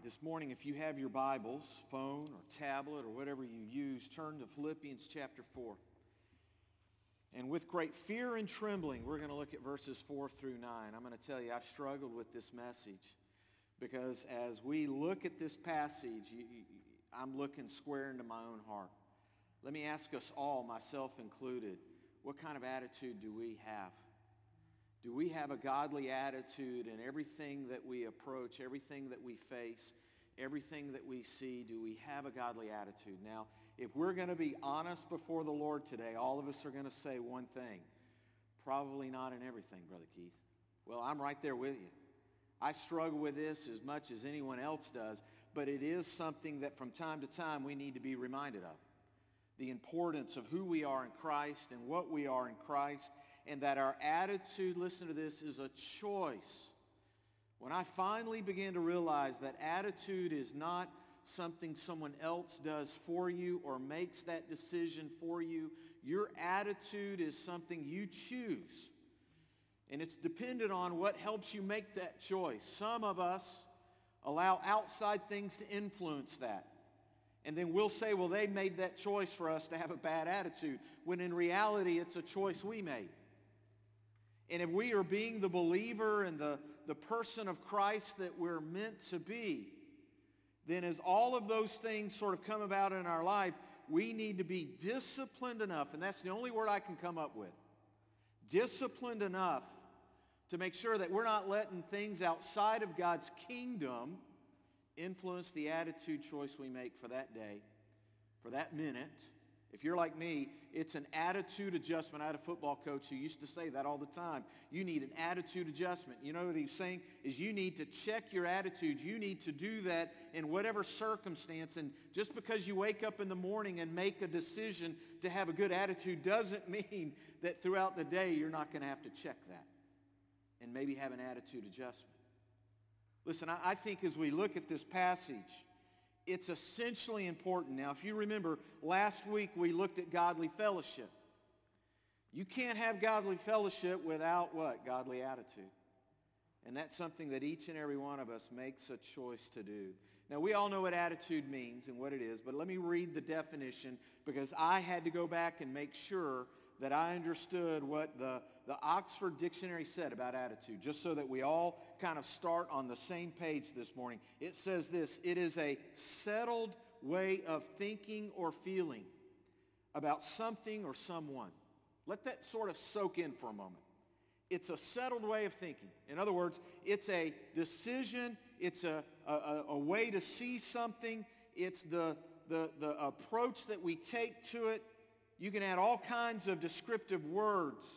This morning, if you have your Bibles, phone or tablet or whatever you use, turn to Philippians chapter 4. And with great fear and trembling, we're going to look at verses 4 through 9. I'm going to tell you, I've struggled with this message because as we look at this passage, I'm looking square into my own heart. Let me ask us all, myself included, what kind of attitude do we have? Do we have a godly attitude in everything that we approach, everything that we face, everything that we see? Do we have a godly attitude? Now, if we're going to be honest before the Lord today, all of us are going to say one thing. Probably not in everything, Brother Keith. Well, I'm right there with you. I struggle with this as much as anyone else does, but it is something that from time to time we need to be reminded of. The importance of who we are in Christ and what we are in Christ, and that our attitude, listen to this, is a choice. When I finally began to realize that attitude is not something someone else does for you or makes that decision for you, your attitude is something you choose. And it's dependent on what helps you make that choice. Some of us allow outside things to influence that. And then we'll say, well, they made that choice for us to have a bad attitude, when in reality it's a choice we made. And if we are being the believer and the person of Christ that we're meant to be, then as all of those things sort of come about in our life, we need to be disciplined enough, and that's the only word I can come up with, disciplined enough to make sure that we're not letting things outside of God's kingdom influence the attitude choice we make for that day, for that minute. If you're like me, it's an attitude adjustment. I had a football coach who used to say that all the time. You need an attitude adjustment. You know what he's saying? Is you need to check your attitude. You need to do that in whatever circumstance. And just because you wake up in the morning and make a decision to have a good attitude doesn't mean that throughout the day you're not going to have to check that and maybe have an attitude adjustment. Listen, I think as we look at this passage, it's essentially important. Now, if you remember, last week we looked at godly fellowship. You can't have godly fellowship without what? Godly attitude. And that's something that each and every one of us makes a choice to do. Now, we all know what attitude means and what it is, but let me read the definition because I had to go back and make sure that I understood what the Oxford Dictionary said about attitude, just so that we all kind of start on the same page this morning. It says this: it is a settled way of thinking or feeling about something or someone. Let that sort of soak in for a moment. It's a settled way of thinking. In other words, it's a decision, it's a way to see something, it's the approach that we take to it. You can add all kinds of descriptive words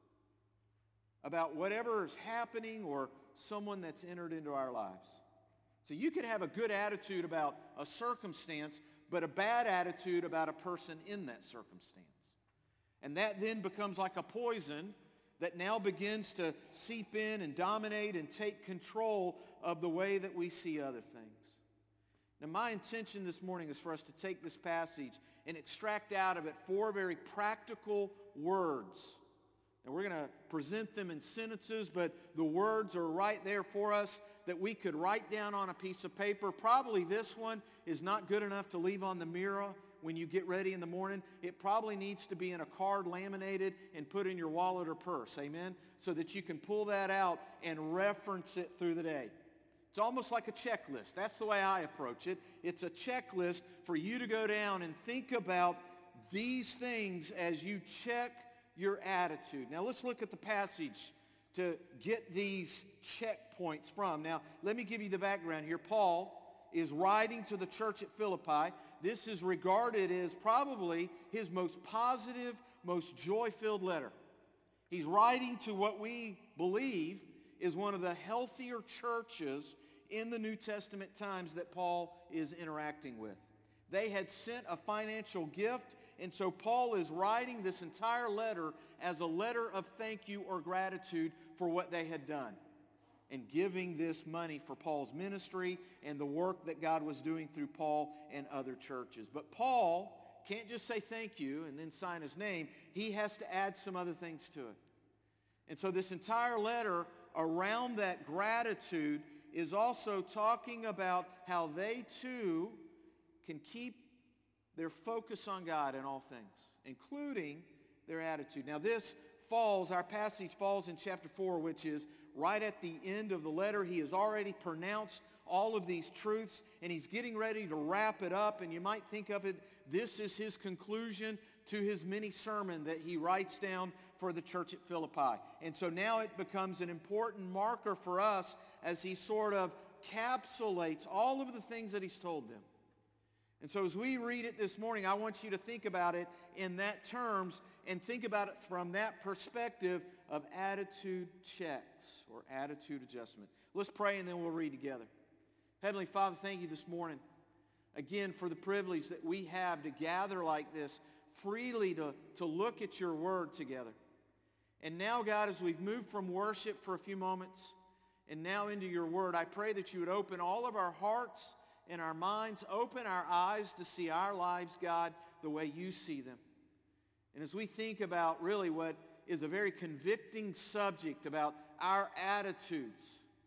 about whatever is happening or someone that's entered into our lives. So you could have a good attitude about a circumstance, but a bad attitude about a person in that circumstance. And that then becomes like a poison that now begins to seep in and dominate and take control of the way that we see other things. Now, my intention this morning is for us to take this passage and extract out of it 4 very practical words. And we're going to present them in sentences, but the words are right there for us that we could write down on a piece of paper. Probably this one is not good enough to leave on the mirror when you get ready in the morning. It probably needs to be in a card laminated and put in your wallet or purse, amen? So that you can pull that out and reference it through the day. It's almost like a checklist. That's the way I approach it. It's a checklist for you to go down and think about these things as you check your attitude. Now let's look at the passage to get these checkpoints from. Now let me give you the background here. Paul is writing to the church at Philippi. This is regarded as probably his most positive, most joy-filled letter. He's writing to what we believe is one of the healthier churches in the New Testament times that Paul is interacting with. They had sent a financial gift, and so Paul is writing this entire letter as a letter of thank you or gratitude for what they had done, and giving this money for Paul's ministry and the work that God was doing through Paul and other churches. But Paul can't just say thank you and then sign his name. He has to add some other things to it. And so this entire letter around that gratitude is also talking about how they too can keep their focus on God in all things, including their attitude. Now our passage falls in chapter 4, which is right at the end of the letter. He has already pronounced all of these truths, and he's getting ready to wrap it up. And you might think of it, this is his conclusion to his mini sermon that he writes down for the church at Philippi. And so now it becomes an important marker for us as he sort of encapsulates all of the things that he's told them. And so as we read it this morning, I want you to think about it in that terms and think about it from that perspective of attitude checks or attitude adjustment. Let's pray and then we'll read together. Heavenly Father, thank you this morning again for the privilege that we have to gather like this freely to look at your word together. And now, God, as we've moved from worship for a few moments and now into your word, I pray that you would open all of our hearts and our minds, open our eyes to see our lives, God, the way you see them. And as we think about really what is a very convicting subject about our attitudes,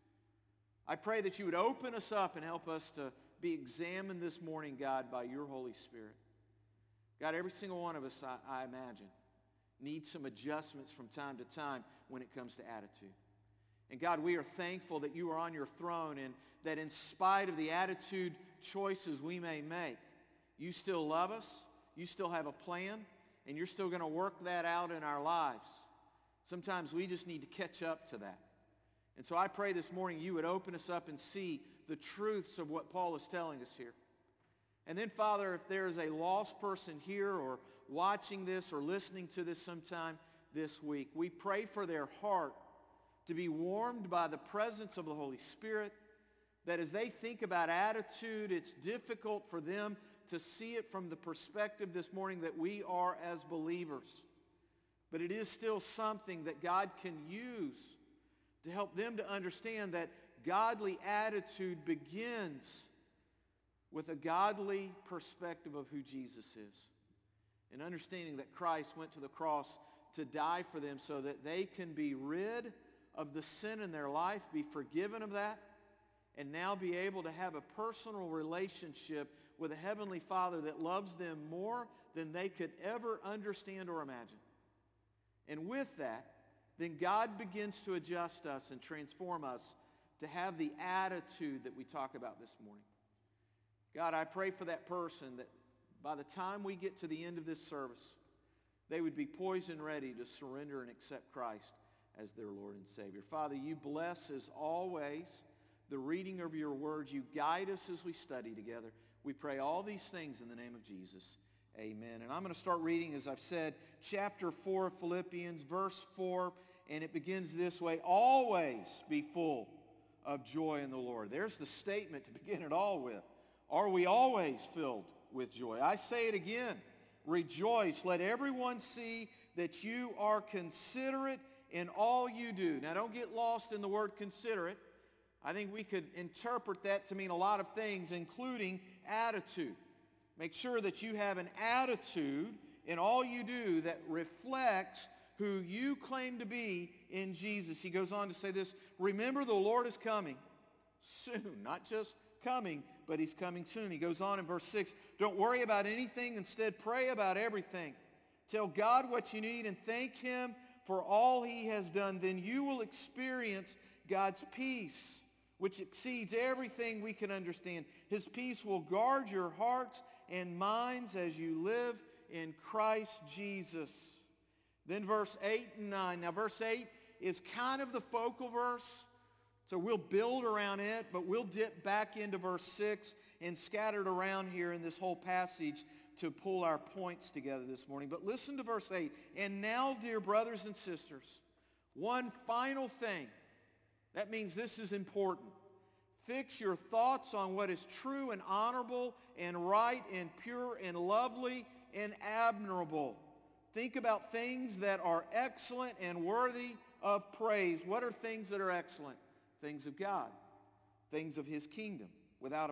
I pray that you would open us up and help us to be examined this morning, God, by your Holy Spirit. God, every single one of us, I imagine, needs some adjustments from time to time when it comes to attitude. And God, we are thankful that you are on your throne and that in spite of the attitude choices we may make, you still love us, you still have a plan, and you're still going to work that out in our lives. Sometimes we just need to catch up to that. And so I pray this morning you would open us up and see the truths of what Paul is telling us here. And then, Father, if there is a lost person here or watching this or listening to this sometime this week, we pray for their heart to be warmed by the presence of the Holy Spirit, that as they think about attitude, it's difficult for them to see it from the perspective this morning that we are as believers. But it is still something that God can use to help them to understand that godly attitude begins with a godly perspective of who Jesus is. And understanding that Christ went to the cross to die for them so that they can be rid of the sin in their life, be forgiven of that, and now be able to have a personal relationship with a Heavenly Father that loves them more than they could ever understand or imagine. And with that, then God begins to adjust us and transform us to have the attitude that we talk about this morning. God, I pray for that person that by the time we get to the end of this service, they would be poised and ready to surrender and accept Christ as their Lord and Savior. Father, you bless as always the reading of your words. You guide us as we study together. We pray all these things in the name of Jesus. Amen. And I'm going to start reading, as I've said, chapter 4 of Philippians, verse 4, and it begins this way: always be full of joy in the Lord. There's the statement to begin it all with. Are we always filled with joy? I say it again. Rejoice. Let everyone see that you are considerate in all you do. Now, don't get lost in the word considerate. I think we could interpret that to mean a lot of things, including attitude. Make sure that you have an attitude in all you do that reflects who you claim to be in Jesus. He goes on to say this: remember, the Lord is coming soon. Not just coming, but he's coming soon. He goes on in verse 6, don't worry about anything. Instead, pray about everything. Tell God what you need and thank him for all he has done. Then you will experience God's peace, which exceeds everything we can understand. His peace will guard your hearts and minds as you live in Christ Jesus. Then verse 8 and 9. Now verse 8 is kind of the focal verse, so we'll build around it, but we'll dip back into verse 6 and scattered around here in this whole passage to pull our points together this morning. But listen to verse 8. And now, dear brothers and sisters, one final thing. That means this is important. Fix your thoughts on what is true and honorable and right and pure and lovely and admirable. Think about things that are excellent and worthy of praise. What are things that are excellent? Things of God, things of his kingdom, without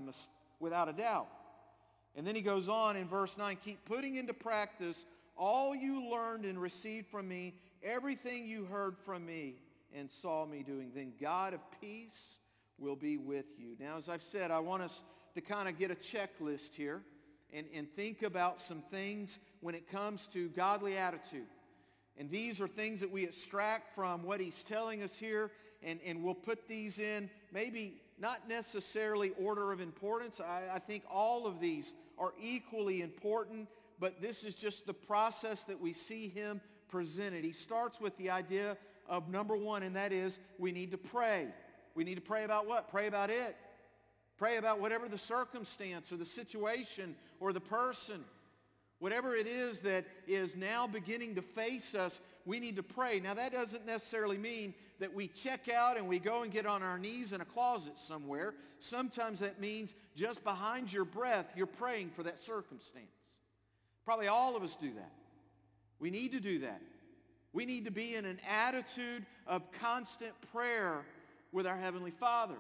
a doubt. And then he goes on in verse 9, keep putting into practice all you learned and received from me, everything you heard from me and saw me doing. Then God of peace will be with you. Now, as I've said, I want us to kind of get a checklist here and think about some things when it comes to godly attitude. And these are things that we extract from what he's telling us here, and we'll put these in maybe not necessarily order of importance. I think all of these are equally important, but this is just the process that we see him presented. He starts with the idea of number one, and that is we need to pray. We need to pray about what? Pray about it. Pray about whatever the circumstance or the situation or the person. Whatever it is that is now beginning to face us, we need to pray. Now, that doesn't necessarily mean that we check out and we go and get on our knees in a closet somewhere. Sometimes that means just behind your breath, you're praying for that circumstance. Probably all of us do that. We need to do that. We need to be in an attitude of constant prayer with our Heavenly Father.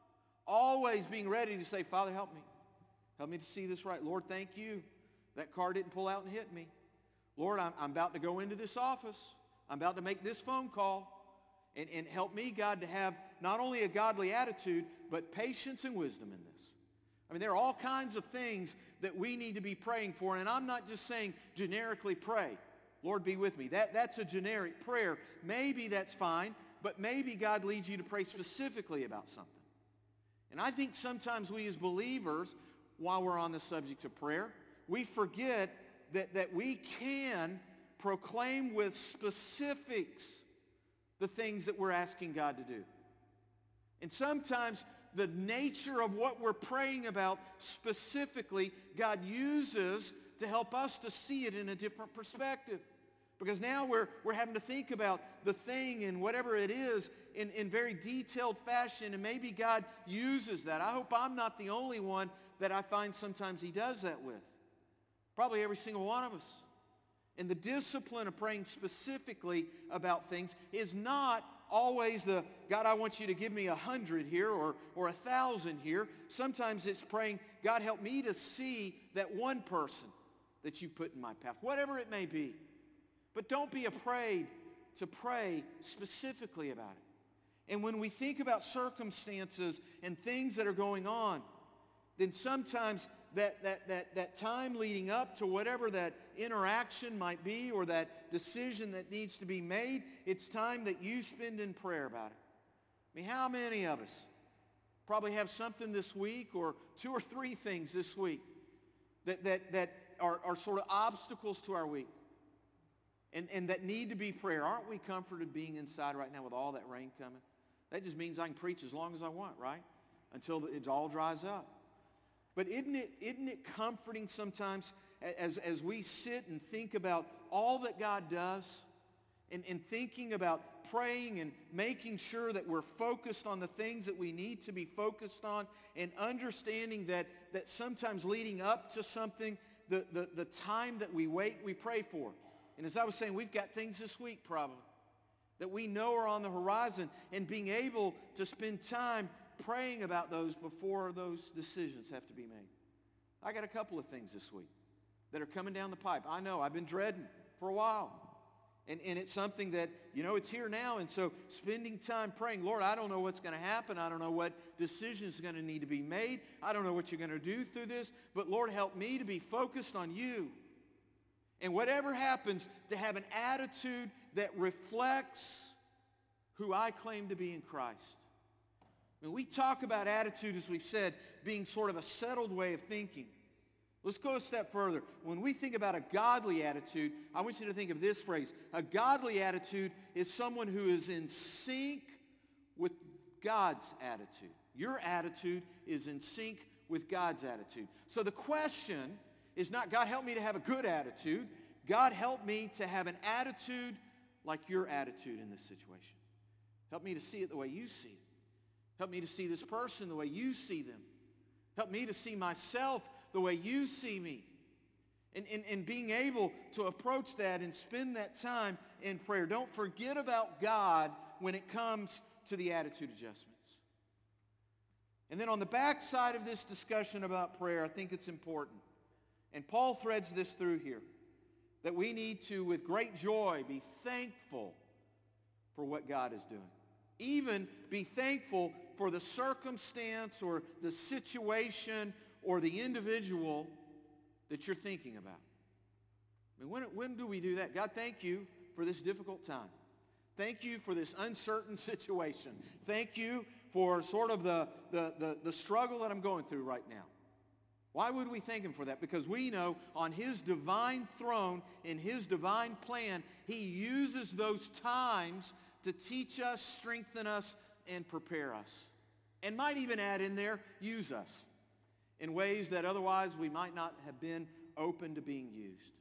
Always being ready to say, Father, help me. Help me to see this right. Lord, thank you. That car didn't pull out and hit me. Lord, I'm about to go into this office. I'm about to make this phone call. And help me, God, to have not only a godly attitude, but patience and wisdom in this. I mean, there are all kinds of things that we need to be praying for. And I'm not just saying generically pray. Lord, be with me. That's a generic prayer. Maybe that's fine, but maybe God leads you to pray specifically about something. And I think sometimes we as believers, while we're on the subject of prayer, we forget that we can proclaim with specifics the things that we're asking God to do. And sometimes the nature of what we're praying about specifically, God uses to help us to see it in a different perspective. Because now we're having to think about the thing and whatever it is in very detailed fashion, and maybe God uses that. I hope I'm not the only one that I find sometimes he does that with. Probably every single one of us. And the discipline of praying specifically about things is not always the, God, I want you to give me 100 here or 1,000 here. Sometimes it's praying, God, help me to see that one person that you put in my path, whatever it may be. But don't be afraid to pray specifically about it. And when we think about circumstances and things that are going on, then sometimes that time leading up to whatever that interaction might be or that decision that needs to be made, it's time that you spend in prayer about it. I mean, how many of us probably have something this week or 2 or 3 things this week that are sort of obstacles to our week and that need to be prayer? Aren't we comforted being inside right now with all that rain coming? That just means I can preach as long as I want, right? Until it all dries up. But isn't it comforting sometimes as we sit and think about all that God does and thinking about praying and making sure that we're focused on the things that we need to be focused on and understanding that sometimes leading up to something, the time that we wait, we pray for. And as I was saying, we've got things this week probably that we know are on the horizon, and being able to spend time praying about those before those decisions have to be made. I got a couple of things this week that are coming down the pipe. I know, I've been dreading for a while. And it's something that, it's here now. And so spending time praying, Lord, I don't know what's going to happen. I don't know what decisions are going to need to be made. I don't know what you're going to do through this. But Lord, help me to be focused on you. And whatever happens, to have an attitude that reflects who I claim to be in Christ. When we talk about attitude, as we've said, being sort of a settled way of thinking, let's go a step further. When we think about a godly attitude, I want you to think of this phrase. A godly attitude is someone who is in sync with God's attitude. Your attitude is in sync with God's attitude. So the question is not, God, help me to have a good attitude. God, help me to have an attitude like your attitude in this situation. Help me to see it the way you see it. Help me to see this person the way you see them. Help me to see myself the way you see me. And being able to approach that and spend that time in prayer. Don't forget about God when it comes to the attitude adjustments. And then on the back side of this discussion about prayer, I think it's important. And Paul threads this through here. That we need to, with great joy, be thankful for what God is doing. Even be thankful for the circumstance or the situation or the individual that you're thinking about. I mean, when do we do that? God, thank you for this difficult time. Thank you for this uncertain situation. Thank you for sort of the struggle that I'm going through right now. Why would we thank him for that? Because we know on his divine throne, in his divine plan, he uses those times to teach us, strengthen us, and prepare us. And might even add in there, use us in ways that otherwise we might not have been open to being used.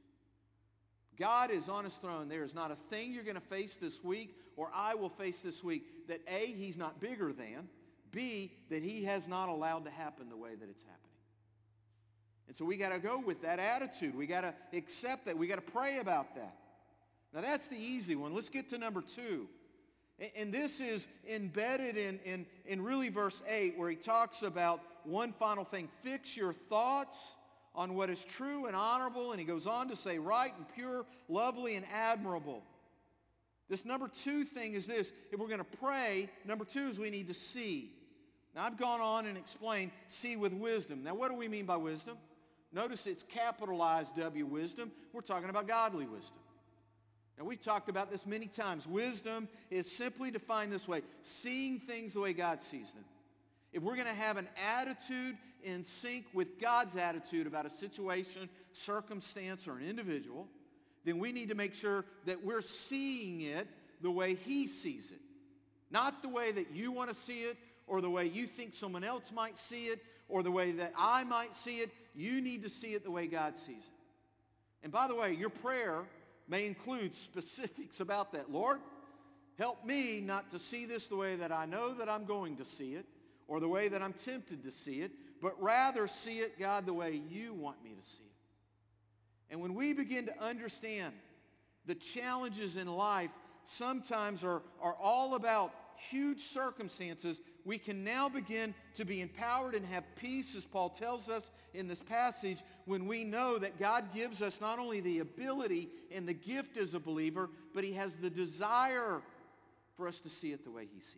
God is on his throne. There is not a thing you're going to face this week or I will face this week that A, he's not bigger than, B, that he has not allowed to happen the way that it's happening. And so we got to go with that attitude. We got to accept that. We got to pray about that. Now that's the easy one. Let's get to number 2. And this is embedded in really verse 8 where he talks about one final thing. Fix your thoughts on what is true and honorable. And he goes on to say right and pure, lovely and admirable. This number 2 thing is this. If we're going to pray, number 2 is we need to see. Now I've gone on and explained see with wisdom. Now what do we mean by wisdom? Notice it's capitalized W, wisdom. We're talking about godly wisdom. Now we've talked about this many times. Wisdom is simply defined this way. Seeing things the way God sees them. If we're going to have an attitude in sync with God's attitude about a situation, circumstance, or an individual, then we need to make sure that we're seeing it the way he sees it. Not the way that you want to see it or the way you think someone else might see it or the way that I might see it. You need to see it the way God sees it. And by the way, your prayer may include specifics about that. Lord, help me not to see this the way that I know that I'm going to see it or the way that I'm tempted to see it, but rather see it, God, the way you want me to see it. And when we begin to understand the challenges in life sometimes are all about huge circumstances, we can now begin to be empowered and have peace, as Paul tells us in this passage, when we know that God gives us not only the ability and the gift as a believer, but he has the desire for us to see it the way he sees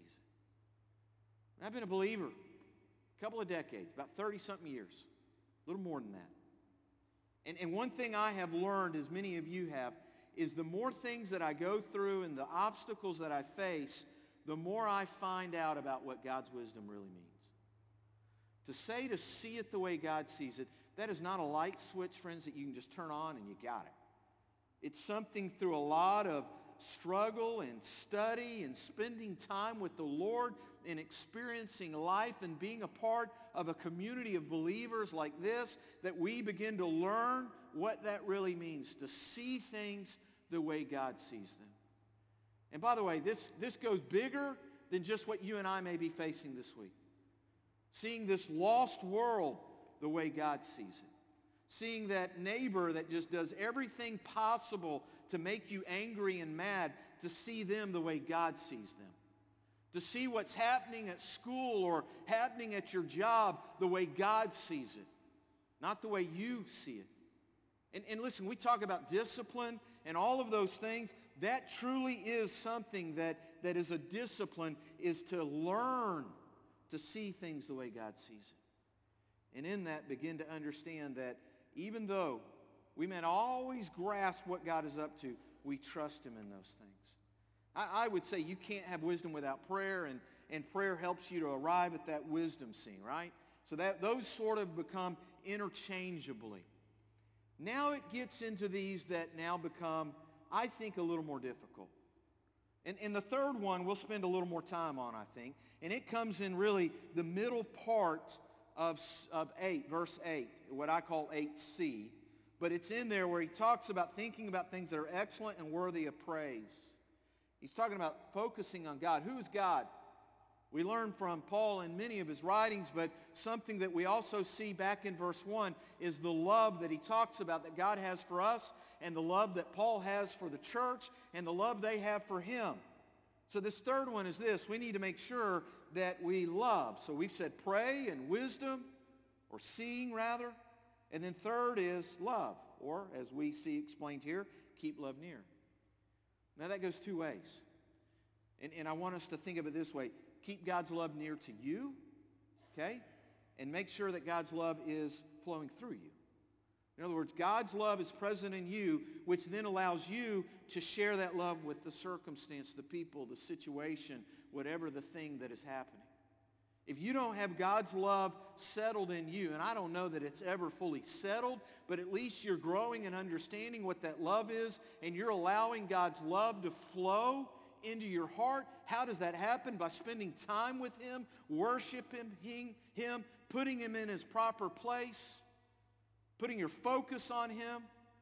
it. I've been a believer a couple of decades, about 30-something years, a little more than that. And one thing I have learned, as many of you have, is the more things that I go through and the obstacles that I face, the more I find out about what God's wisdom really means. To say to see it the way God sees it, that is not a light switch, friends, that you can just turn on and you got it. It's something through a lot of struggle and study and spending time with the Lord and experiencing life and being a part of a community of believers like this that we begin to learn what that really means, to see things the way God sees them. And by the way, this goes bigger than just what you and I may be facing this week. Seeing this lost world the way God sees it. Seeing that neighbor that just does everything possible to make you angry and mad, to see them the way God sees them. To see what's happening at school or happening at your job the way God sees it, not the way you see it. And listen, we talk about discipline and all of those things. That truly is something that is a discipline, is to learn to see things the way God sees it. And in that, begin to understand that even though we may not always grasp what God is up to, we trust him in those things. I would say you can't have wisdom without prayer, and prayer helps you to arrive at that wisdom scene, right? So that those sort of become interchangeably. Now it gets into these that now become, I think, a little more difficult. And the third one we'll spend a little more time on, I think. And it comes in really the middle part of 8, verse 8, what I call 8c. But it's in there where he talks about thinking about things that are excellent and worthy of praise. He's talking about focusing on God. Who is God? We learn from Paul in many of his writings, but something that we also see back in verse 1 is the love that he talks about that God has for us, and the love that Paul has for the church, and the love they have for him. So this third one is this. We need to make sure that we love. So we've said pray and wisdom, or seeing rather. And then third is love, or as we see explained here, keep love near. Now that goes two ways. And I want us to think of it this way. keep God's love near to you, okay? And make sure that God's love is flowing through you. In other words, God's love is present in you, which then allows you to share that love with the circumstance, the people, the situation, whatever the thing that is happening. If you don't have God's love settled in you, and I don't know that it's ever fully settled, but at least you're growing and understanding what that love is, and you're allowing God's love to flow into your heart. How does that happen? By spending time with Him, worshiping Him, putting Him in His proper place, putting your focus on Him.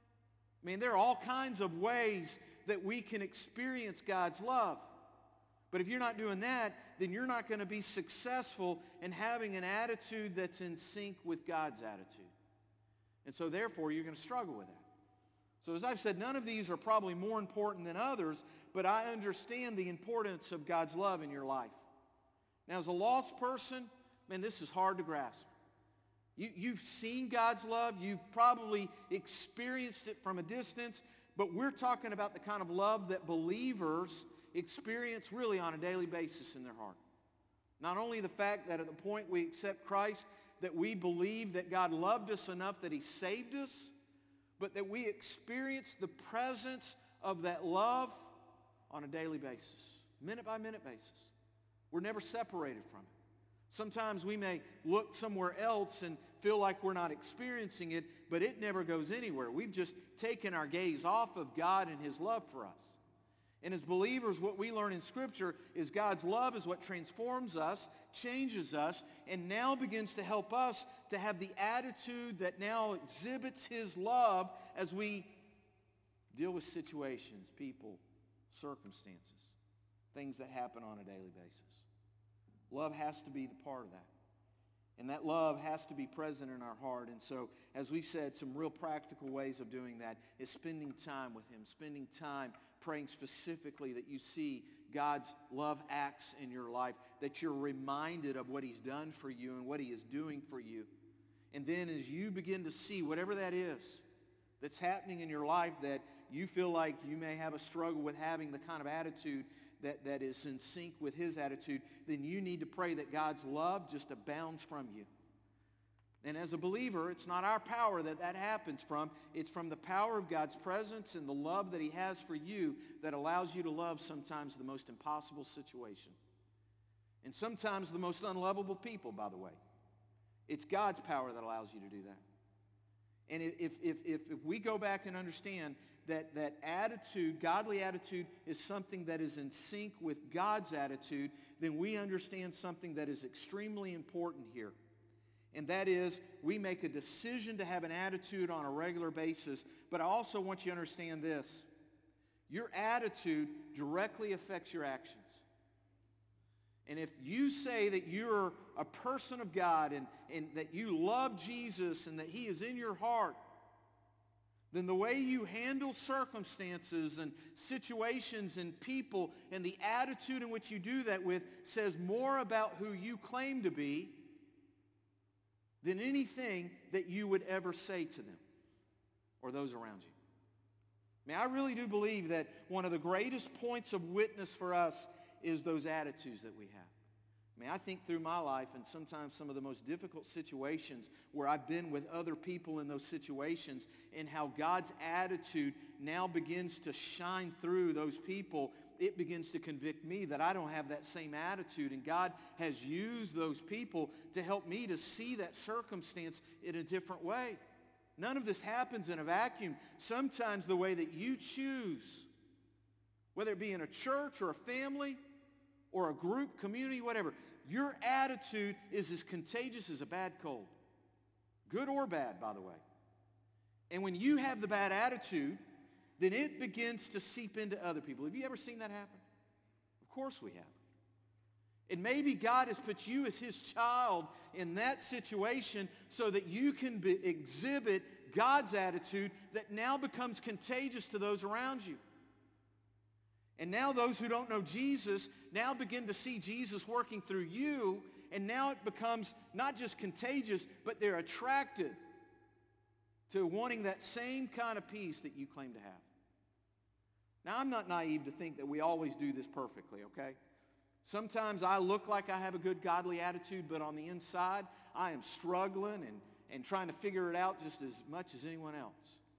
I mean, there are all kinds of ways that we can experience God's love. But if you're not doing that, then you're not going to be successful in having an attitude that's in sync with God's attitude. And so therefore, you're going to struggle with that. So as I've said, none of these are probably more important than others, but I understand the importance of God's love in your life. Now, as a lost person, man, this is hard to grasp. You've seen God's love. You've probably experienced it from a distance, but we're talking about the kind of love that believers experience really on a daily basis in their heart. Not only the fact that at the point we accept Christ, that we believe that God loved us enough that He saved us, but that we experience the presence of that love on a daily basis, minute by minute basis. We're never separated from it. Sometimes we may look somewhere else and feel like we're not experiencing it, but it never goes anywhere. We've just taken our gaze off of God and His love for us. And as believers, what we learn in Scripture is God's love is what transforms us, changes us, and now begins to help us to have the attitude that now exhibits His love as we deal with situations, people, circumstances, things that happen on a daily basis. Love has to be the part of that. And that love has to be present in our heart. And so, as we've said, some real practical ways of doing that is spending time with Him, spending time praying specifically that you see God's love acts in your life, that you're reminded of what He's done for you and what He is doing for you. And then as you begin to see whatever that is that's happening in your life that you feel like you may have a struggle with having the kind of attitude that is in sync with His attitude, then you need to pray that God's love just abounds from you. And as a believer, it's not our power that happens from. It's from the power of God's presence and the love that He has for you that allows you to love sometimes the most impossible situation. And sometimes the most unlovable people, by the way. It's God's power that allows you to do that. And if we go back and understand that attitude, godly attitude, is something that is in sync with God's attitude, then we understand something that is extremely important here. And that is, we make a decision to have an attitude on a regular basis. But I also want you to understand this. Your attitude directly affects your actions. And if you say that you're a person of God and that you love Jesus and that He is in your heart, then the way you handle circumstances and situations and people and the attitude in which you do that with says more about who you claim to be than anything that you would ever say to them or those around you. I mean, I really do believe that one of the greatest points of witness for us is those attitudes that we have. I mean, I think through my life and sometimes some of the most difficult situations where I've been with other people in those situations and how God's attitude now begins to shine through those people, it begins to convict me that I don't have that same attitude. And God has used those people to help me to see that circumstance in a different way. None of this happens in a vacuum. Sometimes the way that you choose, whether it be in a church or a family or a group, community, whatever, your attitude is as contagious as a bad cold. Good or bad, by the way. And when you have the bad attitude, then it begins to seep into other people. Have you ever seen that happen? Of course we have. And maybe God has put you as His child in that situation so that you can exhibit God's attitude that now becomes contagious to those around you. And now those who don't know Jesus now begin to see Jesus working through you, and now it becomes not just contagious, but they're attracted to wanting that same kind of peace that you claim to have. Now, I'm not naive to think that we always do this perfectly, okay? Sometimes I look like I have a good godly attitude, but on the inside, I am struggling and trying to figure it out just as much as anyone else.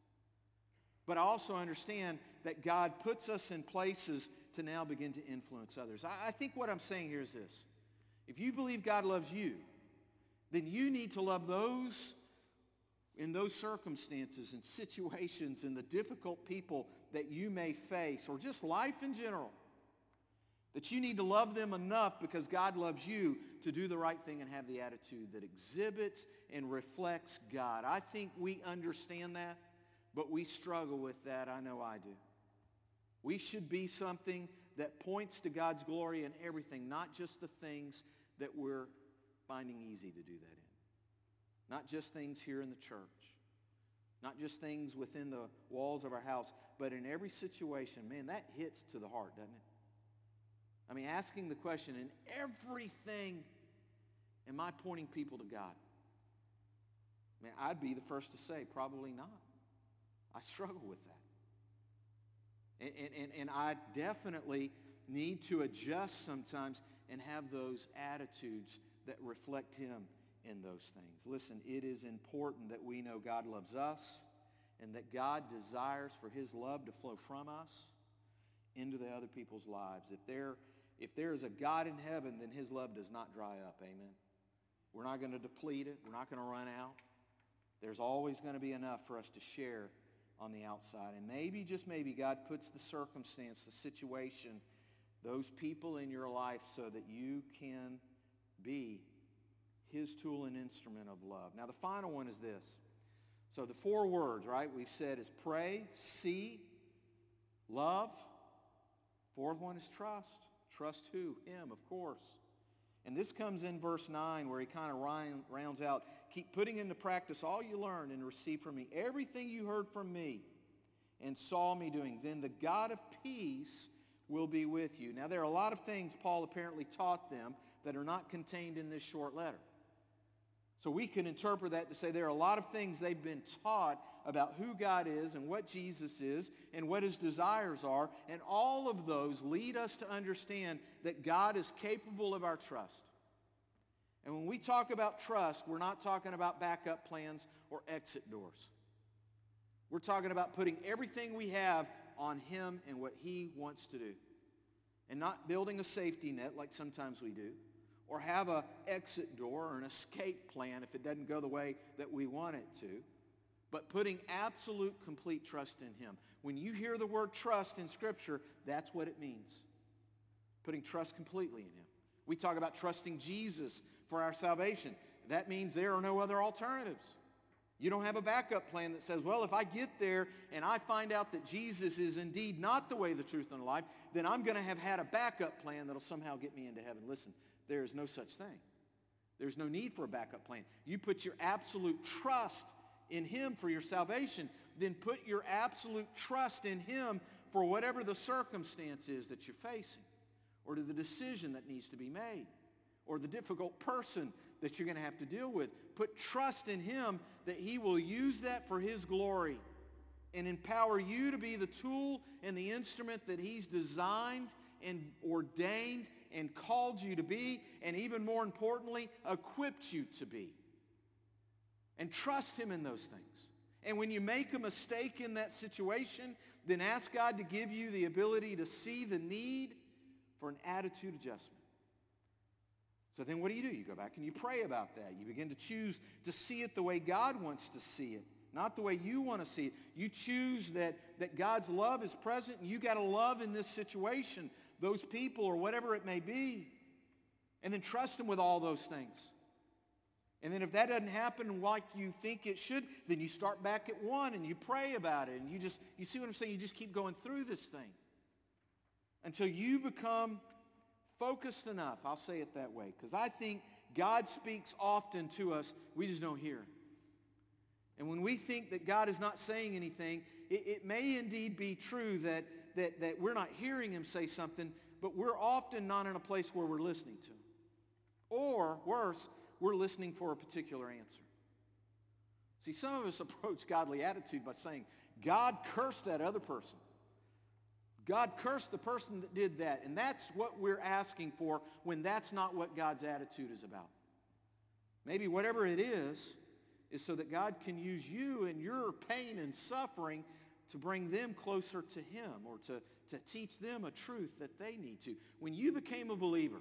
But I also understand that God puts us in places to now begin to influence others. I think what I'm saying here is this. If you believe God loves you, then you need to love those in those circumstances and situations and the difficult people that you may face, or just life in general. That you need to love them enough because God loves you to do the right thing and have the attitude that exhibits and reflects God. I think we understand that, but we struggle with that. I know I do. We should be something that points to God's glory in everything, not just the things that we're finding easy to do that in. Not just things here in the church. Not just things within the walls of our house, but in every situation. Man, that hits to the heart, doesn't it? I mean, asking the question, in everything, am I pointing people to God? Man, I'd be the first to say, probably not. I struggle with that. And I definitely need to adjust sometimes and have those attitudes that reflect him in those things. Listen, it is important that we know God loves us and that God desires for his love to flow from us into the other people's lives. If there is a God in heaven, then his love does not dry up. Amen. We're not going to deplete it. We're not going to run out. There's always going to be enough for us to share on the outside. And maybe, just maybe, God puts the circumstance, the situation, those people in your life so that you can be his tool and instrument of love. Now, the final one is this. So the 4 words, right, we've said is pray, see, love. 4th one is trust. Trust who? Him, of course. And this comes in verse 9 where he kind of rounds out, keep putting into practice all you learned and received from me, everything you heard from me and saw me doing. Then the God of peace will be with you. Now, there are a lot of things Paul apparently taught them that are not contained in this short letter. So we can interpret that to say there are a lot of things they've been taught about who God is and what Jesus is and what his desires are. And all of those lead us to understand that God is capable of our trust. And when we talk about trust, we're not talking about backup plans or exit doors. We're talking about putting everything we have on him and what he wants to do. And not building a safety net like sometimes we do, or have an exit door or an escape plan if it doesn't go the way that we want it to, but putting absolute, complete trust in him. When you hear the word trust in Scripture, that's what it means. Putting trust completely in him. We talk about trusting Jesus for our salvation. That means there are no other alternatives. You don't have a backup plan that says, well, if I get there and I find out that Jesus is indeed not the way, the truth, and the life, then I'm going to have had a backup plan that'll somehow get me into heaven. Listen, there is no such thing. There's no need for a backup plan. You put your absolute trust in him for your salvation, then put your absolute trust in him for whatever the circumstance is that you're facing, or to the decision that needs to be made, or the difficult person that you're going to have to deal with. Put trust in him that he will use that for his glory and empower you to be the tool and the instrument that he's designed and ordained and called you to be, and even more importantly, equipped you to be. And trust him in those things. And when you make a mistake in that situation, then ask God to give you the ability to see the need for an attitude adjustment. So then what do? You go back and you pray about that. You begin to choose to see it the way God wants to see it, not the way you want to see it. You choose that God's love is present, and you got to love in this situation those people or whatever it may be, and then trust him with all those things. And then if that doesn't happen like you think it should, then you start back at 1 and you pray about it, and you see what I'm saying? You just keep going through this thing until you become focused enough. I'll say it that way, because I think God speaks often to us. We just don't hear him. And when we think that God is not saying anything, it may indeed be true that we're not hearing him say something, but we're often not in a place where we're listening to him. Or, worse, we're listening for a particular answer. See, some of us approach godly attitude by saying, God, curse that other person. God cursed the person that did that. And that's what we're asking for when that's not what God's attitude is about. Maybe whatever it is so that God can use you and your pain and suffering to bring them closer to him, or to teach them a truth that they need to. When you became a believer,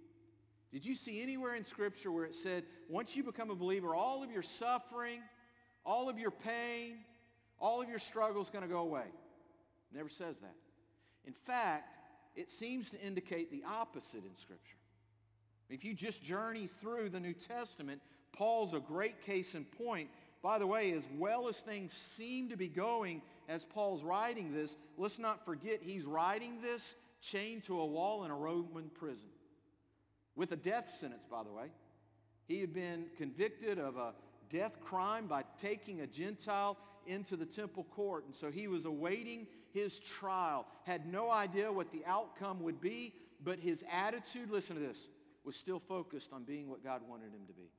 did you see anywhere in Scripture where it said, once you become a believer, all of your suffering, all of your pain, all of your struggle is going to go away? It never says that. In fact, it seems to indicate the opposite in Scripture. If you just journey through the New Testament, Paul's a great case in point. By the way, as well as things seem to be going as Paul's writing this, let's not forget he's writing this chained to a wall in a Roman prison with a death sentence, by the way. He had been convicted of a death crime by taking a Gentile into the temple court. And so he was awaiting his trial, had no idea what the outcome would be, but his attitude, listen to this, was still focused on being what God wanted him to be.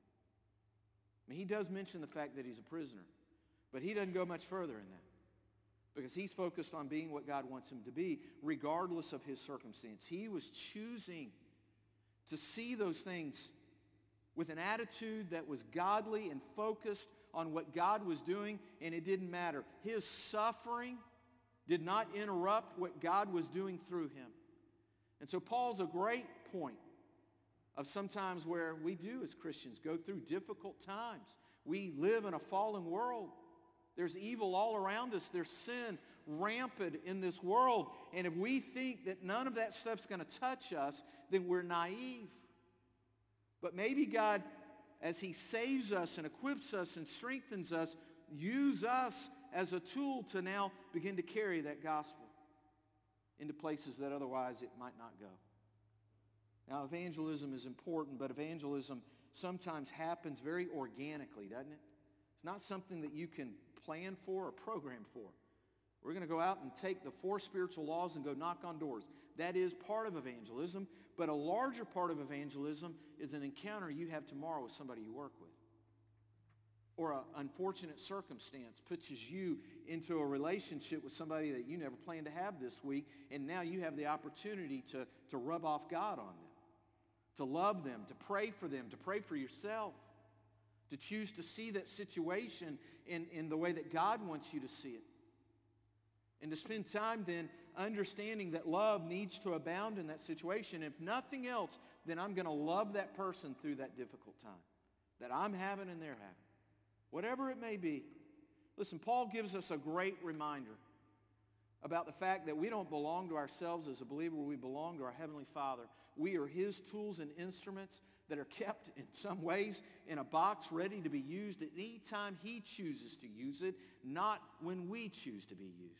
I mean, he does mention the fact that he's a prisoner, but he doesn't go much further in that, because he's focused on being what God wants him to be, regardless of his circumstance. He was choosing to see those things with an attitude that was godly and focused on what God was doing, and it didn't matter. His suffering did not interrupt what God was doing through him. And so Paul's a great point of sometimes where we do as Christians go through difficult times. We live in a fallen world. There's evil all around us. There's sin rampant in this world. And if we think that none of that stuff's going to touch us, then we're naive. But maybe God, as he saves us and equips us and strengthens us, use us as a tool to now begin to carry that gospel into places that otherwise it might not go. Now, evangelism is important, but evangelism sometimes happens very organically, doesn't it? It's not something that you can plan for or program for. We're going to go out and take the 4 spiritual laws and go knock on doors. That is part of evangelism, but a larger part of evangelism is an encounter you have tomorrow with somebody you work with. Or an unfortunate circumstance pushes you into a relationship with somebody that you never planned to have this week, and now you have the opportunity to rub off God on them, to love them, to pray for yourself, to choose to see that situation in the way that God wants you to see it. And to spend time then understanding that love needs to abound in that situation. If nothing else, then I'm going to love that person through that difficult time that I'm having and they're having. Whatever it may be. Listen, Paul gives us a great reminder about the fact that we don't belong to ourselves as a believer. We belong to our Heavenly Father. We are his tools and instruments that are kept in some ways in a box ready to be used at any time he chooses to use it, not when we choose to be used.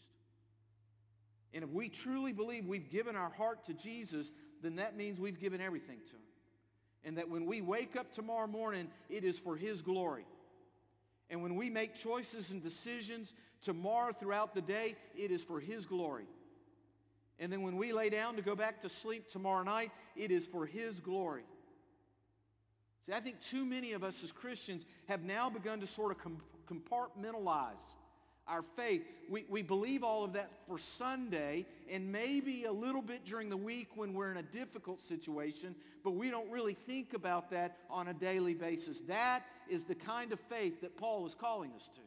And if we truly believe we've given our heart to Jesus, then that means we've given everything to him. And that when we wake up tomorrow morning, it is for his glory. And when we make choices and decisions tomorrow throughout the day, it is for his glory. And then when we lay down to go back to sleep tomorrow night, it is for his glory. See, I think too many of us as Christians have now begun to sort of compartmentalize our faith. We believe all of that for Sunday and maybe a little bit during the week when we're in a difficult situation, but we don't really think about that on a daily basis. That is the kind of faith that Paul is calling us to.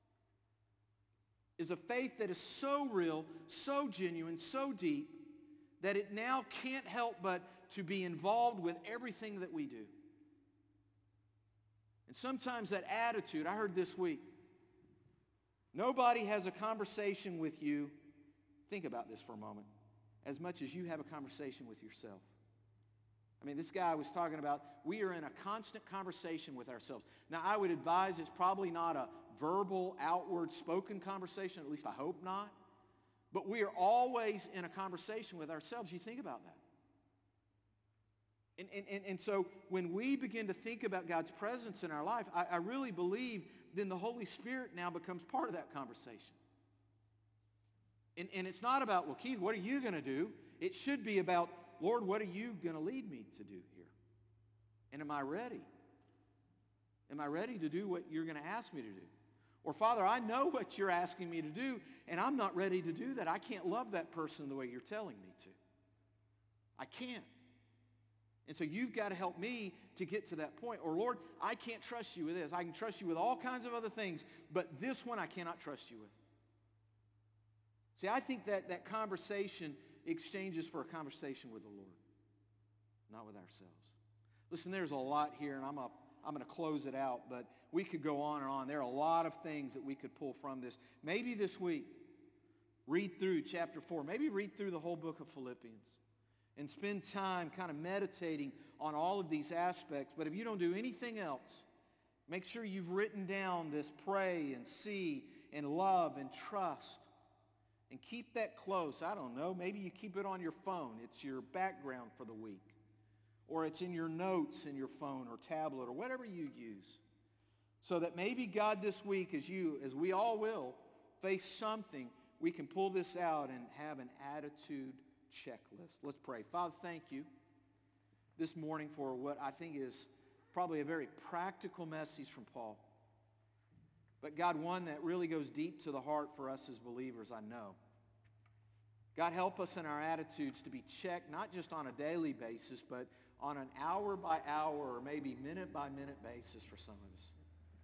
Is a faith that is so real, so genuine, so deep, that it now can't help but to be involved with everything that we do. And sometimes that attitude, I heard this week, nobody has a conversation with you, think about this for a moment, as much as you have a conversation with yourself. I mean, this guy was talking about we are in a constant conversation with ourselves. Now, I would advise it's probably not a verbal, outward, spoken conversation, at least I hope not. But we are always in a conversation with ourselves. You think about that. And so when we begin to think about God's presence in our life, I really believe then the Holy Spirit now becomes part of that conversation. And it's not about, well, Keith, what are you going to do? It should be about, Lord, what are you going to lead me to do here? And am I ready? Am I ready to do what you're going to ask me to do? Or, Father, I know what you're asking me to do, and I'm not ready to do that. I can't love that person the way you're telling me to. I can't. And so you've got to help me to get to that point. Or, Lord, I can't trust you with this. I can trust you with all kinds of other things, but this one I cannot trust you with. See, I think that conversation exchanges for a conversation with the Lord, not with ourselves. Listen, there's a lot here, and I'm going to close it out, but we could go on and on. There are a lot of things that we could pull from this. Maybe this week, read through chapter 4. Maybe read through the whole book of Philippians and spend time kind of meditating on all of these aspects. But if you don't do anything else, make sure you've written down this pray and see and love and trust. And keep that close. I don't know, maybe you keep it on your phone. It's your background for the week. Or it's in your notes in your phone or tablet or whatever you use. So that maybe God this week, as we all will, face something, we can pull this out and have an attitude checklist. Let's pray. Father, thank you this morning for what I think is probably a very practical message from Paul. But God, one that really goes deep to the heart for us as believers, I know. God, help us in our attitudes to be checked, not just on a daily basis, but on an hour-by-hour or maybe minute-by-minute basis for some of us.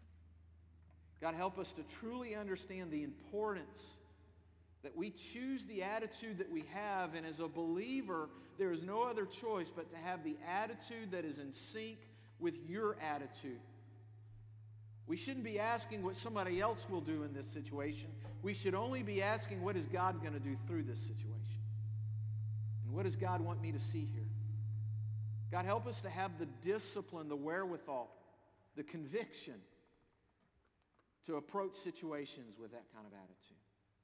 God, help us to truly understand the importance that we choose the attitude that we have, and as a believer, there is no other choice but to have the attitude that is in sync with your attitude. We shouldn't be asking what somebody else will do in this situation. We should only be asking, what is God going to do through this situation? And what does God want me to see here? God, help us to have the discipline, the wherewithal, the conviction to approach situations with that kind of attitude.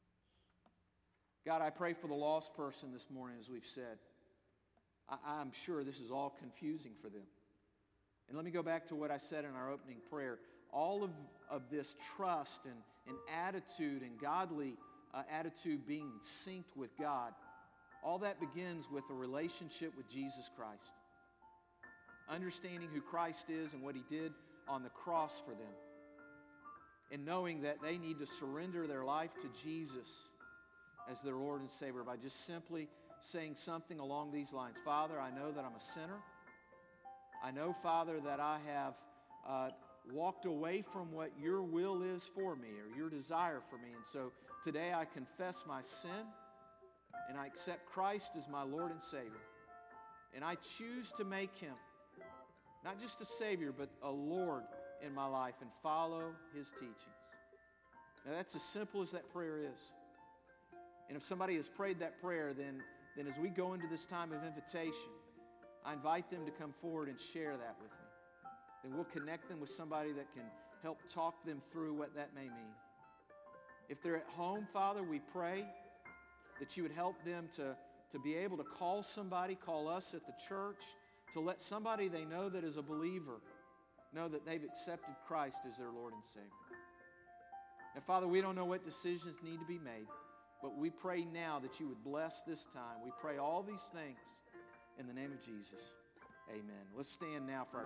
God, I pray for the lost person this morning, as we've said. I'm sure this is all confusing for them. And let me go back to what I said in our opening prayer. All of this trust and attitude and godly attitude being synced with God, all that begins with a relationship with Jesus Christ. Understanding who Christ is and what he did on the cross for them. And knowing that they need to surrender their life to Jesus as their Lord and Savior by just simply saying something along these lines. Father, I know that I'm a sinner. I know, Father, that I have walked away from what your will is for me or your desire for me. And so today I confess my sin and I accept Christ as my Lord and Savior. And I choose to make him not just a Savior, but a Lord in my life and follow his teachings. Now that's as simple as that prayer is. And if somebody has prayed that prayer, then as we go into this time of invitation, I invite them to come forward and share that with me. Then we'll connect them with somebody that can help talk them through what that may mean. If they're at home, Father, we pray that you would help them to be able to call somebody, call us at the church, to let somebody they know that is a believer know that they've accepted Christ as their Lord and Savior. Now, Father, we don't know what decisions need to be made, but we pray now that you would bless this time. We pray all these things in the name of Jesus. Amen. Let's stand now for our